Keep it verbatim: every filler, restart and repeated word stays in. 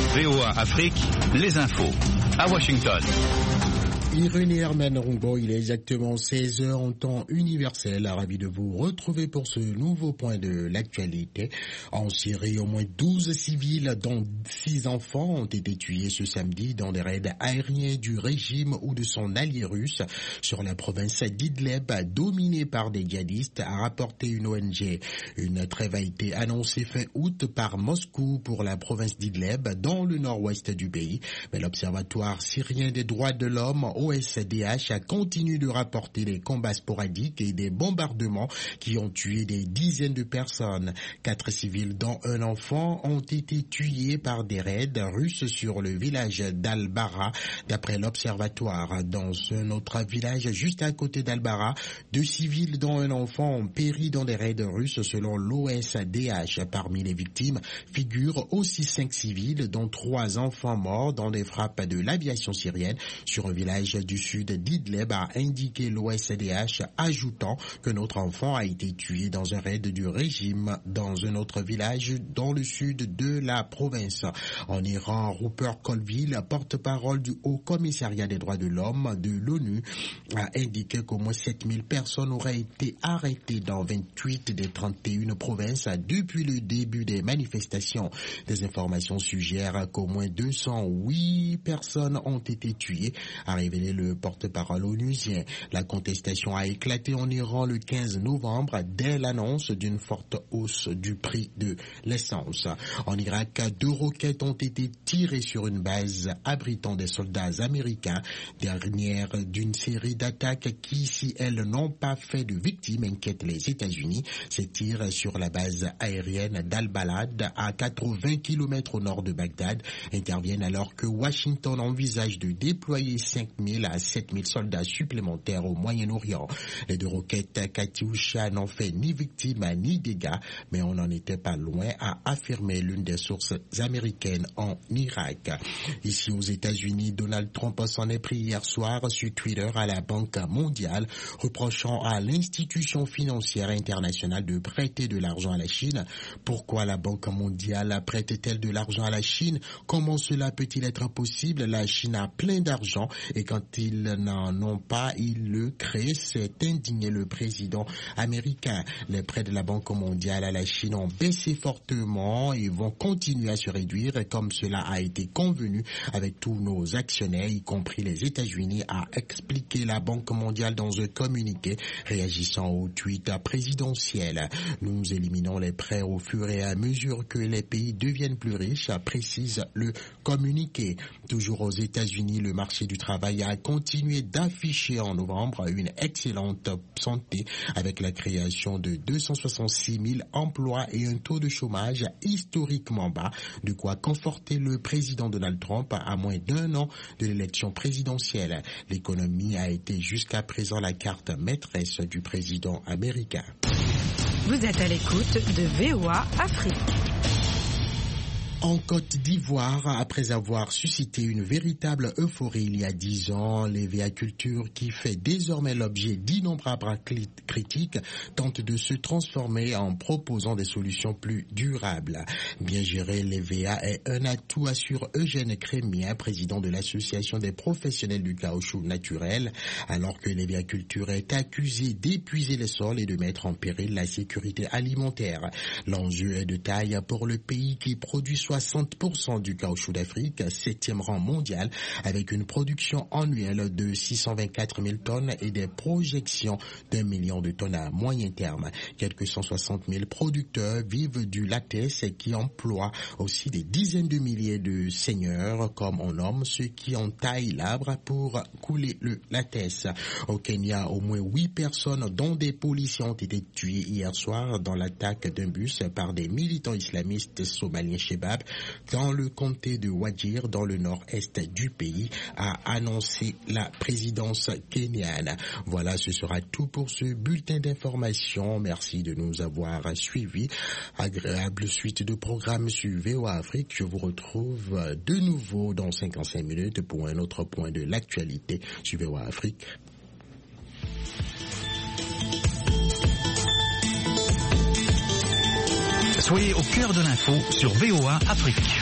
V O A Afrique, les infos. À Washington. Irénée Herman Rungo, il est exactement seize heures en temps universel. Ravi de vous retrouver pour ce nouveau point de l'actualité. En Syrie, au moins douze civils, dont six enfants, ont été tués ce samedi dans des raids aériens du régime ou de son allié russe sur la province d'Idlib, dominée par des djihadistes, a rapporté une O N G. Une trêve a été annoncée fin août par Moscou pour la province d'Idlib, dans le nord-ouest du pays. Mais l'Observatoire syrien des droits de l'homme, O S D H, a continué de rapporter des combats sporadiques et des bombardements qui ont tué des dizaines de personnes. Quatre civils, dont un enfant, ont été tués par des raids russes sur le village d'Al-Bara, d'après l'Observatoire. Dans un autre village juste à côté d'Al-Bara, deux civils, dont un enfant, ont péri dans des raids russes selon l'O S D H. Parmi les victimes figurent aussi cinq civils, dont trois enfants morts dans des frappes de l'aviation syrienne sur un village du sud d'Idlib, a indiqué l'O S D H, ajoutant que notre enfant a été tué dans un raid du régime dans un autre village dans le sud de la province. En Iran, Rupert Colville, porte-parole du Haut Commissariat des droits de l'homme de l'ONU, a indiqué qu'au moins sept mille personnes auraient été arrêtées dans vingt-huit des trente et une provinces depuis le début des manifestations. Des informations suggèrent qu'au moins deux cent huit personnes ont été tuées, a révélé le porte-parole onusien. La contestation a éclaté en Iran le quinze novembre dès l'annonce d'une forte hausse du prix de l'essence. En Irak, deux roquettes ont été tirées sur une base abritant des soldats américains, dernière d'une série d'attaques qui, si elles n'ont pas fait de victimes, inquiètent les États-Unis. Ces tirs sur la base aérienne d'Al-Balad, à quatre-vingts kilomètres au nord de Bagdad, interviennent alors que Washington envisage de déployer cinq mille à sept mille soldats supplémentaires au Moyen-Orient. Les deux roquettes Katyusha n'ont fait ni victimes ni dégâts, mais on n'en était pas loin, a affirmé l'une des sources américaines en Irak. Ici aux États-Unis, Donald Trump s'en est pris hier soir sur Twitter à la Banque mondiale, reprochant à l'institution financière internationale de prêter de l'argent à la Chine. Pourquoi la Banque mondiale prête-t-elle de l'argent à la Chine? Comment cela peut-il être possible? La Chine a plein d'argent et quand ils n'en ont pas, ils le créent, s'est indigné le président américain. Les prêts de la Banque mondiale à la Chine ont baissé fortement et vont continuer à se réduire comme cela a été convenu avec tous nos actionnaires, y compris les États-Unis, a expliqué la Banque mondiale dans un communiqué réagissant au tweet présidentiel. Nous éliminons les prêts au fur et à mesure que les pays deviennent plus riches, précise le communiqué. Toujours aux États-Unis, le marché du travail a continué d'afficher en novembre une excellente santé avec la création de deux cent soixante-six mille emplois et un taux de chômage historiquement bas, de quoi conforter le président Donald Trump à moins d'un an de l'élection présidentielle. L'économie a été jusqu'à présent la carte maîtresse du président américain. Vous êtes à l'écoute de V O A Afrique. En Côte d'Ivoire, après avoir suscité une véritable euphorie il y a dix ans, l'Évéaculture, qui fait désormais l'objet d'innombrables critiques, tente de se transformer en proposant des solutions plus durables. Bien gérer l'E V A est un atout, assure Eugène Crémien, président de l'Association des professionnels du caoutchouc naturel, alors que l'Évéaculture est accusée d'épuiser les sols et de mettre en péril la sécurité alimentaire. L'enjeu est de taille pour le pays qui produit soixante pour cent du caoutchouc d'Afrique, septième rang mondial, avec une production annuelle de six cent vingt-quatre mille tonnes et des projections d'un million de tonnes à moyen terme. Quelques cent soixante mille producteurs vivent du latex qui emploient aussi des dizaines de milliers de seigneurs, comme on nomme ceux qui entaillent l'arbre pour couler le latex. Au Kenya, au moins huit personnes, dont des policiers, ont été tuées hier soir dans l'attaque d'un bus par des militants islamistes somaliens Shebab dans le comté de Wajir, dans le nord-est du pays, a annoncé la présidence kenyane. Voilà, ce sera tout pour ce bulletin d'information. Merci de nous avoir suivis. Agréable suite de programmes sur V O A Afrique. Je vous retrouve de nouveau dans cinquante-cinq minutes pour un autre point de l'actualité sur V O A Afrique. Soyez au cœur de l'info sur V O A Afrique.